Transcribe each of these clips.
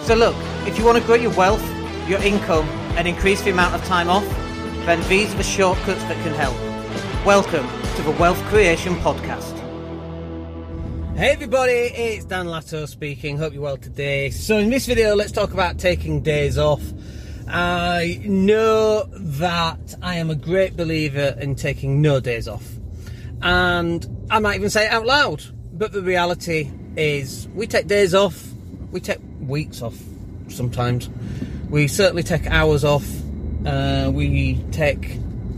So look, if you want to grow your wealth, your income, and increase the amount of time off, then these are the shortcuts that can help. Welcome to the Wealth Creation Podcast. Hey everybody, it's Dan Latto speaking. Hope you're well today. So in this video, let's talk about taking days off. I know that I am a great believer in taking no days off. And I might even say it out loud. But the reality is we take days off. We take weeks off sometimes. We certainly take hours off. We take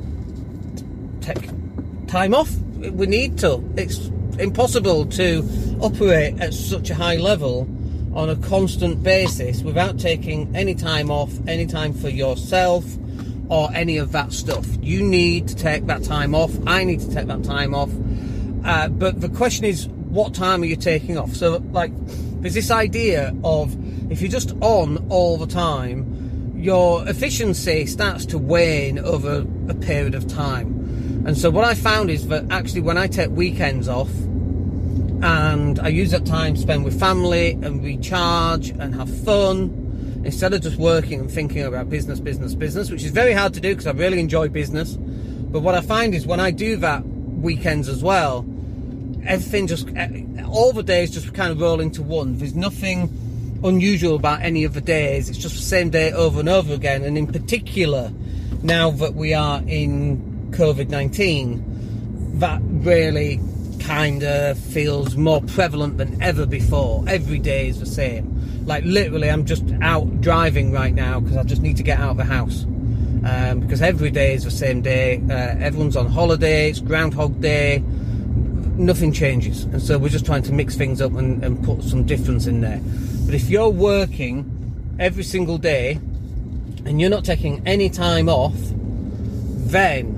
time off. We need to. It's impossible to operate at such a high level on a constant basis without taking any time off, any time for yourself or any of that stuff. You need to take that time off. I need to take that time off. But the question is, what time are you taking off? So, like, there's this idea of if you're just on all the time, your efficiency starts to wane over a period of time. And so what I found is that actually when I take weekends off and I use that time to spend with family and recharge and have fun, instead of just working and thinking about business, which is very hard to do because I really enjoy business. But what I find is when I do that weekends as well, everything just, all the days just kind of roll into one. There's nothing unusual about any of the days. It's just the same day over and over again. And in particular, now that we are in COVID-19, that really kind of feels more prevalent than ever before. Every day is the same. Like literally, I'm just out driving right now because I just need to get out of the house. Because every day is the same day. Everyone's on holiday. It's Groundhog Day. Nothing changes. And so we're just trying to mix things up and put some difference in there. But if you're working every single day and you're not taking any time off, then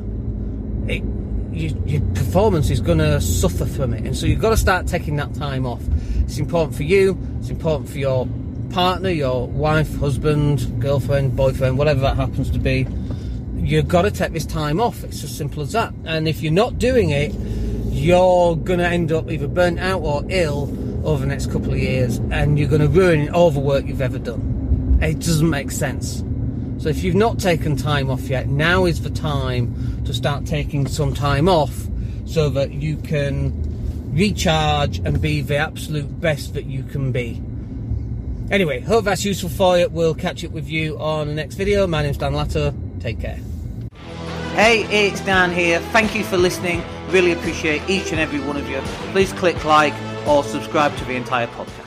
your performance is going to suffer from it. And so you've got to start taking that time off. It's important for you. It's important for your partner, your wife, husband, girlfriend, boyfriend, whatever that happens to be. You've got to take this time off. It's as simple as that. And if you're not doing it, you're going to end up either burnt out or ill over the next couple of years, and you're going to ruin all the work you've ever done. It doesn't make sense. So if you've not taken time off yet, now is the time to start taking some time off so that you can recharge and be the absolute best that you can be. Anyway, hope that's useful for you. We'll catch up with you on the next video. My name's Dan Latto. Take care. Hey, it's Dan here. Thank you for listening. Really appreciate each and every one of you. Please click like or subscribe to the entire podcast.